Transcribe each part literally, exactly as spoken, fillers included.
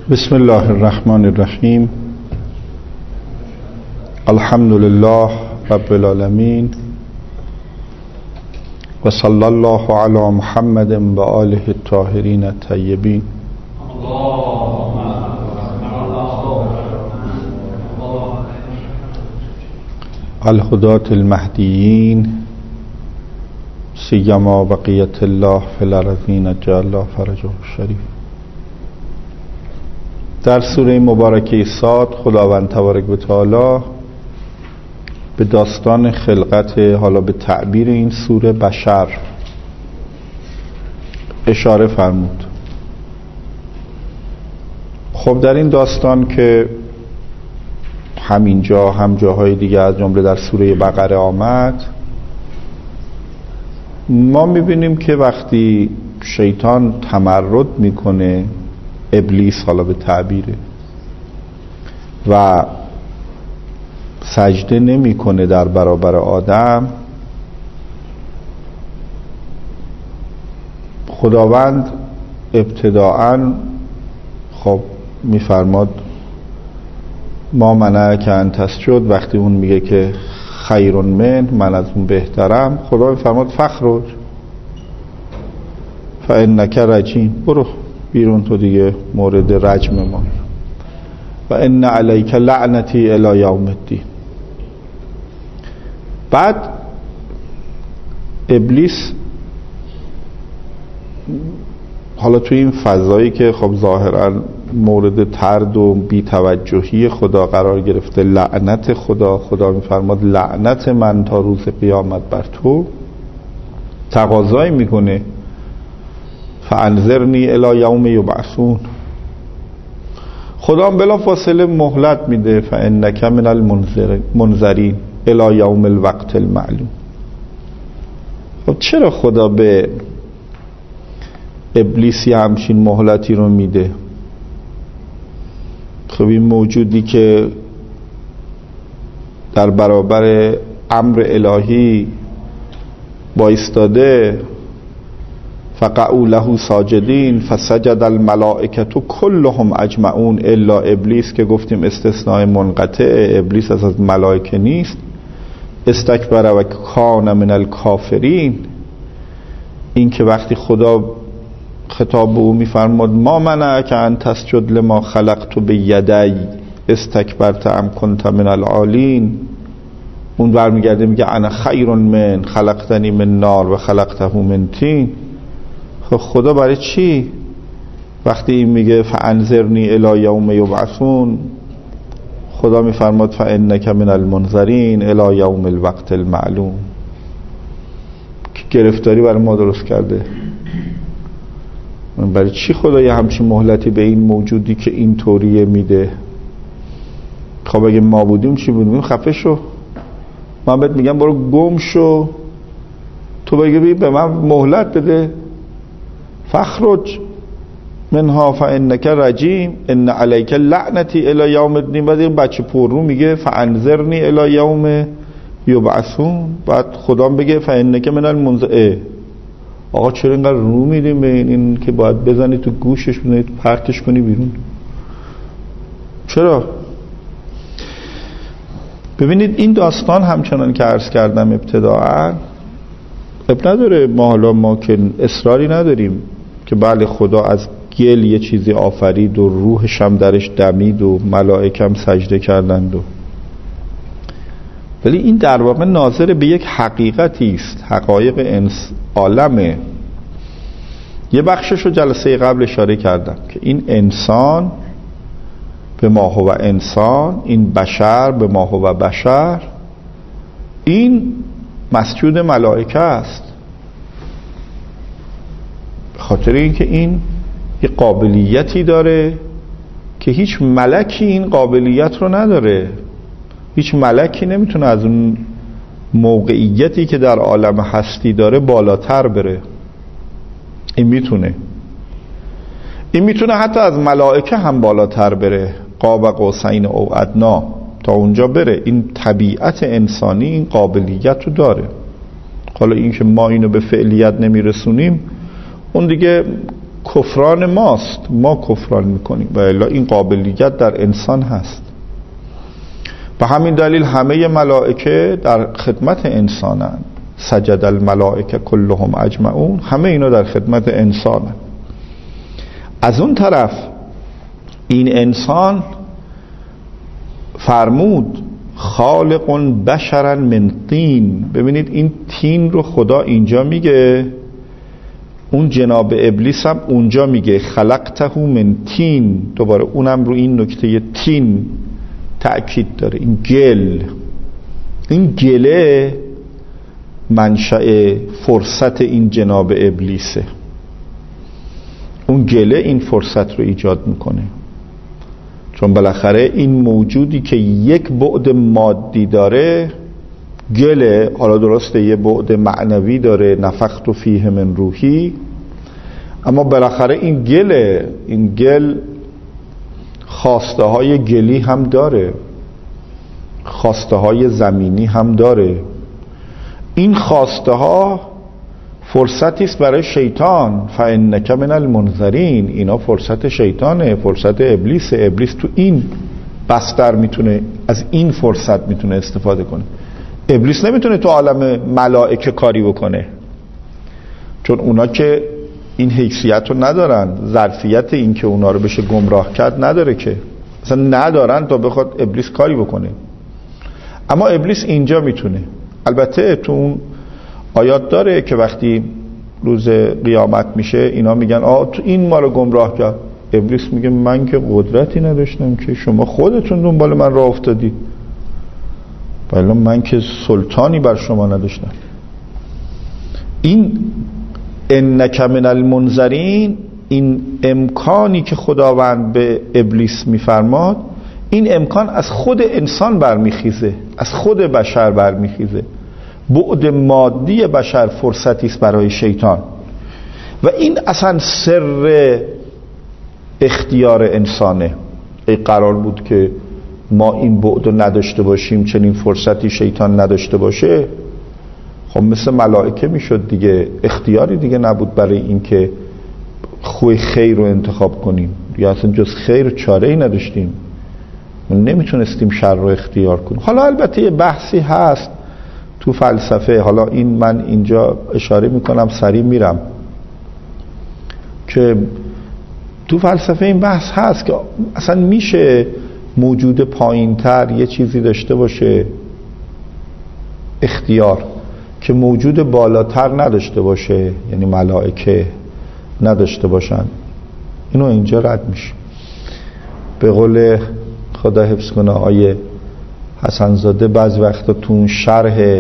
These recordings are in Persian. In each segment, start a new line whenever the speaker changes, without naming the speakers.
بسم الله الرحمن الرحیم. الحمد لله رب العالمین و صلی الله علی محمد و آله الطاهرین الطیبین. الهداة المهدیین سیما بقیت الله فی الارضین جل الله فرجه الشریف. در سوره مبارکه صاد خداوند تبارک و تعالی به داستان خلقت، حالا به تعبیر این سوره، بشر اشاره فرمود. خب در این داستان که همینجا هم جاهای دیگه از جمله در سوره بقره آمد، ما میبینیم که وقتی شیطان تمرد میکنه، ابلیس حالا به تعبیره، و سجده نمیکنه در برابر آدم، خداوند ابتداءً خب میفرماد ما منعک ان تسجد. وقتی اون میگه که خیر من، من از اون بهترم، خدا میفرماد فخرج فانک رجیم، برو بیرون، تو دیگه مورد رجم ما، و ان علیک لعنتی الی یوم الدین. بعد ابلیس حالا توی این فضایی که خب ظاهرا مورد طرد و بی‌توجهی خدا قرار گرفته، لعنت خدا، خدا میفرماد لعنت من تا روز قیامت بر تو، تقاضایی میکنه فانذرنی الی یوم یبعثون. خدا بلا فاصله مهلت میده، فانک من المنذرین الی یوم الوقت المعلوم. خب چرا خدا به ابلیسی همچین مهلتی رو میده؟ خب این موجودی که در برابر امر الهی بایستاده، فقعوا له ساجدین فسجد الملائکه کلهم اجمعون الا ابلیس، که گفتیم استثناء منقطع، ابلیس از از ملائکه نیست، استکبر و کان من الکافرین. این که وقتی خدا خطاب به او میفرماد ما منعک ان تسجد لما خلقت بیدی استکبرت ام کنت من العالین، اون برمیگرده میگه انا خیر من خلقتنی من نار و خلقته من طین. خب خدا برای چی وقتی این میگه فانذرنی الی یوم یبعثون، خدا میفرماد فانک من المنذرین الی یوم الوقت المعلوم؟ که گرفتاری برای ما درست کرده. برای چی خدا یه همچین مهلتی به این موجودی که این طوریه میده؟ خب اگه ما بودیم چی بودیم؟ خفه شو، من بهت میگم برو گم شو، تو بگی به من مهلت بده، فخرج منها فانک رجیم ان علیک لعنتی الی یوم الدین. بعد این بچه پررو میگه فانذرنی الی یوم یبعثون، بعد خدا بگه فانک من المنذرین. آقا چرا اینقدر رو میدیم به این, این که باید بزنی تو گوشش، بزنی تو پرتش کنی بیرون؟ چرا؟ ببینید این داستان همچنان که عرض کردم ابتداعا، اب نداره ما حالا ما که اصراری نداریم که بله خدا از گل یه چیزی آفرید و روحش هم درش دمید و ملائکه هم سجده کردند، و ولی این در واقع ناظر به یک حقیقتی است، حقایق انس عالمه. یه بخشش رو جلسه قبل اشاره کردم که این انسان به ما هو انسان، این بشر به ما هو بشر، این مسجود ملائکه است، به خاطر اینکه این یه قابلیتی داره که هیچ ملکی این قابلیت رو نداره. هیچ ملکی نمیتونه از اون موقعیتی که در عالم هستی داره بالاتر بره. این میتونه این میتونه حتی از ملائکه هم بالاتر بره، قاب قوسین او ادنا، تا اونجا بره. این طبیعت انسانی این قابلیت رو داره. حالا این که ما اینو به فعلیت نمیرسونیم، اون دیگه کفران ماست، ما کفران میکنیم و الا این قابلیت در انسان هست. به همین دلیل همه ملائکه در خدمت انسانن. سجد الملائکه کلهم اجمعون، همه اینا در خدمت انسانن. از اون طرف این انسان فرمود خالق بشرا من طین. ببینید این طین رو خدا اینجا میگه، اون جناب ابلیس هم اونجا میگه خلقته من طین. دوباره اونم رو این نکته طین تأکید داره. این گل، این گله منشأ فرصت این جناب ابلیسه. اون گله این فرصت رو ایجاد میکنه، چون بالاخره این موجودی که یک بعد مادی داره گله، حالا درسته یه بعد معنوی داره نفخت فیه من روحی، اما بالاخره این گله، این گل خواسته های گلی هم داره، خواسته های زمینی هم داره. این خواسته ها فرصتی است برای شیطان. فانک من المنذرین، اینا فرصت شیطانه، فرصت ابلیس. ابلیس تو این بستر میتونه از این فرصت میتونه استفاده کنه. ابلیس نمیتونه تو عالم ملائکه کاری بکنه، چون اونا که این حیثیت رو ندارن، ظرفیت این که اونا رو بشه گمراه کرد نداره، که اصلا ندارن تا بخواد ابلیس کاری بکنه. اما ابلیس اینجا میتونه. البته تو اون آیات داره که وقتی روز قیامت میشه اینا میگن آه تو این ما رو گمراه کرد. ابلیس میگه من که قدرتی نداشتم که شما خودتون دنبال من راه افتادید، ولی من که سلطانی بر شما نداشتم. این انک من المنذرین، این امکانی که خداوند به ابلیس میفرماد، این امکان از خود انسان برمیخیزه، از خود بشر برمیخیزه. بعد مادی بشر فرصتی است برای شیطان و این اصلا سر اختیار انسانه. ای قرار بود که ما این بعد رو نداشته باشیم، چنین فرصتی شیطان نداشته باشه، خب مثل ملائکه میشد دیگه، اختیاری دیگه نبود برای این که خوی خیر رو انتخاب کنیم، یا اصلا جز خیر چاره ای نداشتیم، ما نمیتونستیم شر رو اختیار کنیم. حالا البته یه بحثی هست تو فلسفه، حالا این من اینجا اشاره میکنم سریع میرم، که تو فلسفه این بحث هست که اصلا میشه موجود پایینتر یه چیزی داشته باشه اختیار که موجود بالاتر نداشته باشه، یعنی ملائکه نداشته باشن. اینو اینجا رد میشه. به قول خدا حفظ کنه آیه حسنزاده بعض وقتا تو اون شرح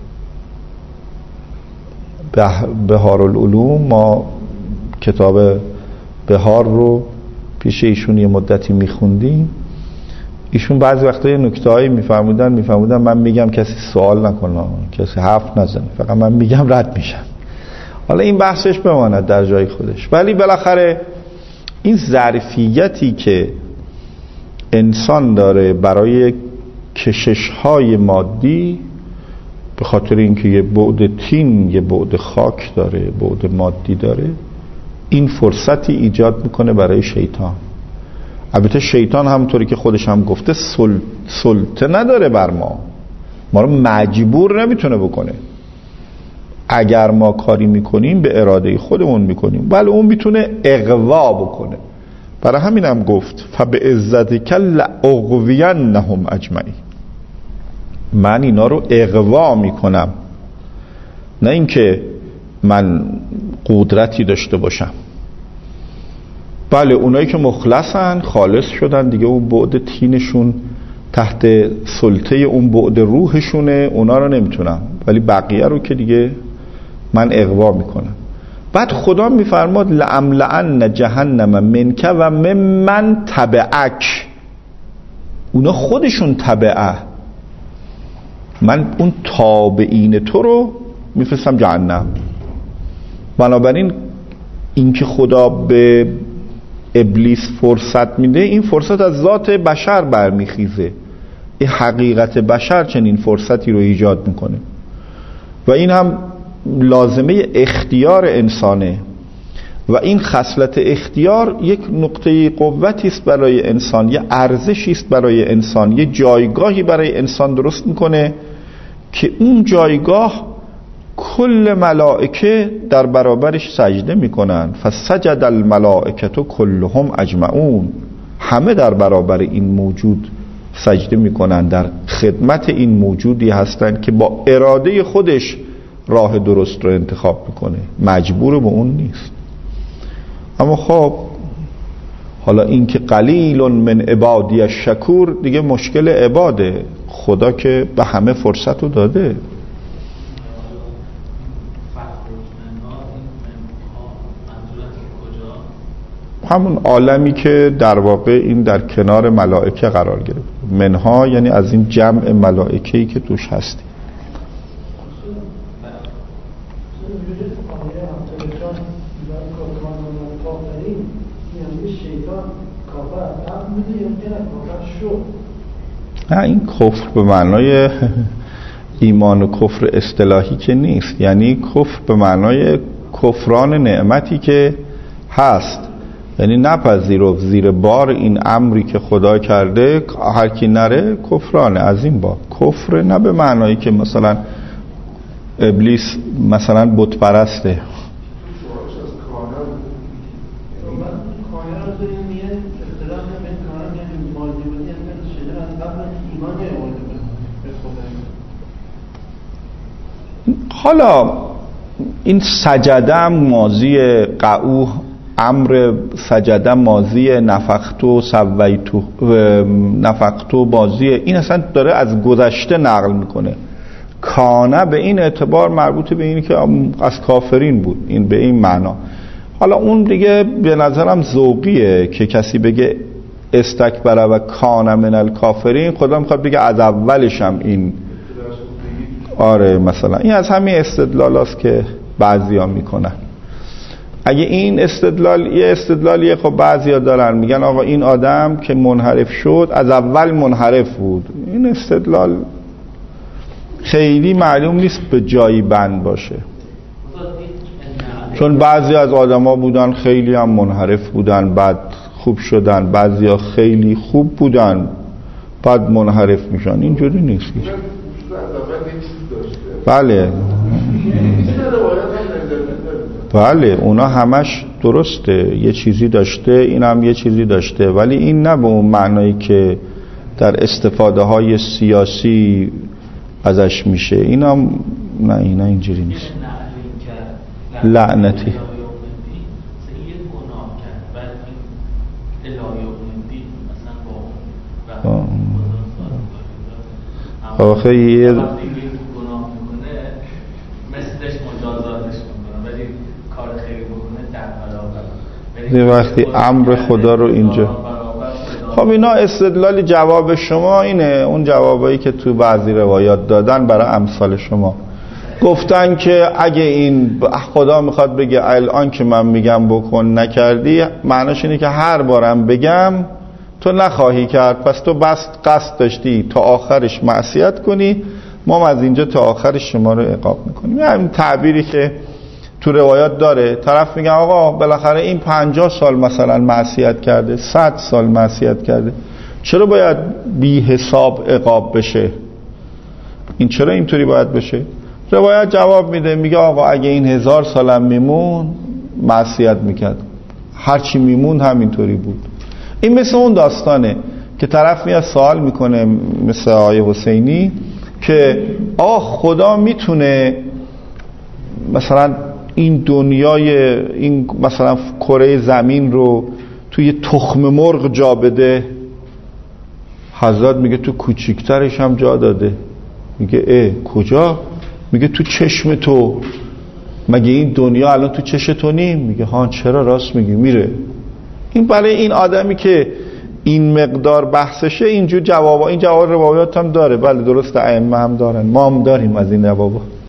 بهارالعلوم، ما کتاب بهار رو پیش ایشون یه مدتی میخوندیم، ایشون بعضی وقتا یه نکته هایی میفرمودن میفرمودن من میگم کسی سوال نکنه، کسی حرف نزنه، فقط من میگم رد میشم. حالا این بحثش بماند در جای خودش، ولی بالاخره این ظرفیتی که انسان داره برای کشش های مادی، به خاطر اینکه یه بعد تین، یه بعد خاک داره، بعد مادی داره، این فرصتی ایجاد میکنه برای شیطان. البته شیطان همونطوری که خودش هم گفته سل... سلطه نداره بر ما، ما رو مجبور نمیتونه بکنه. اگر ما کاری میکنیم به اراده خودمون میکنیم، ولی اون میتونه اغوا بکنه. برای همین هم گفت فبعزتک لأغوینهم اجمعین، من اینا رو اغوا میکنم، نه اینکه من قدرتی داشته باشم. بله اونایی که مخلصن، خالص شدن دیگه، اون بعد تینشون تحت سلطه اون بعد روحشونه، اونا رو نمیتونم، ولی بقیه رو که دیگه من اغوا میکنم. بعد خدا میفرماد لأملأن جهنم منک و ممن تبعک، اونا خودشون تبعه، من اون تابعین تو رو میفرستم جهنم. بنابراین این که خدا به ابلیس فرصت میده، این فرصت از ذات بشر برمیخیزه، این حقیقت بشر چنین فرصتی رو ایجاد میکنه و این هم لازمه اختیار انسانه. و این خصلت اختیار یک نقطه قوتی است برای انسان، یه ارزشی است برای انسان، یه جایگاهی برای انسان درست میکنه که اون جایگاه کل ملائکه در برابرش سجده میکنن. فسجد الملائکه کلهم اجمعون، همه در برابر این موجود سجده میکنن، در خدمت این موجودی هستن که با اراده خودش راه درست رو انتخاب میکنه، مجبور به اون نیست. اما خب حالا این که قلیل من عبادی الشکور دیگه مشکل عباده، خدا که به همه فرصت رو داده. همون عالمی که در واقع این در کنار ملائکه قرار گرفت، منها یعنی از این جمع ملائکه‌ای که توش هستی. نه این کفر به معنای ایمان و کفر اصطلاحی که نیست، یعنی کفر به معنای کفران نعمتی که هست، یعنی نپذیرفت زیر بار این امری که خدا کرده هر کی نره کفرانه. از این باب کفر نه به معنایی که مثلا ابلیس مثلا بت پرسته. حالا این سجده ماضی قعو، امر سجده ماضی نفختو سویتو، نفختو بازی، این اصلا داره از گذشته نقل میکنه. کانه به این اعتبار مربوط به این که از کافرین بود، این به این معنا. حالا اون دیگه به نظرم ذوقیه که کسی بگه استکبره و کانه من الکافرین، خدا میخواد بگه از اولش هم این. آره مثلا این از همین استدلال است که بعضی ها میکنن. اگه این استدلال یه استدلالیه، خب بعضی ها دارن میگن آقا این آدم که منحرف شد از اول منحرف بود. این استدلال خیلی معلوم نیست به جایی بند باشه، چون بعضی از آدم ها بودن خیلی هم منحرف بودن بعد خوب شدن، بعضی ها خیلی خوب بودن بعد منحرف میشن. اینجوری نیست. بله بله اونا همش درسته، یه چیزی داشته این هم یه چیزی داشته، ولی این نه به اون معنایی که در استفاده های سیاسی ازش میشه. این هم نه، اینا اینجوری نیست. لعنتی آخه یه وقتی امر خدا رو اینجا. خب اینا استدلال جواب شما اینه، اون جوابایی که تو بعضی روایات دادن برای امثال شما گفتن که اگه این خدا میخواد بگه الان که من میگم بکن نکردی، معناش اینه که هر بارم بگم تو نخواهی کرد، پس تو بس قصد داشتی تا آخرش معصیت کنی، ما از اینجا تا آخرش شما رو عقاب میکنیم. همین تعبیری که تو روایات داره. طرف میگه آقا بالاخره این پنجاه سال مثلا معصیت کرده، صد سال معصیت کرده، چرا باید بی حساب عقاب بشه؟ این چرا اینطوری باید بشه؟ روایت جواب میده، میگه آقا اگه این هزار سالم میمون معصیت میکرد، هرچی میمون همینطوری بود. این مثل اون داستانه که طرف میاد سوال میکنه مثل آیه حسینی که آه خدا میتونه مثلا این دنیای این مثلا کره زمین رو توی تخم مرغ جا بده؟ حضرت میگه تو کوچیکترش هم جا داده. میگه اه کجا؟ میگه تو چشم تو. مگه این دنیا الان تو چشم تو نیم؟ میگه ها چرا راست میگی. میره. این برای این آدمی که این مقدار بحثشه اینجور جوابا، این جواب روایات هم داره. بله درست، ائمه هم دارن، ما هم داریم از این جوابا.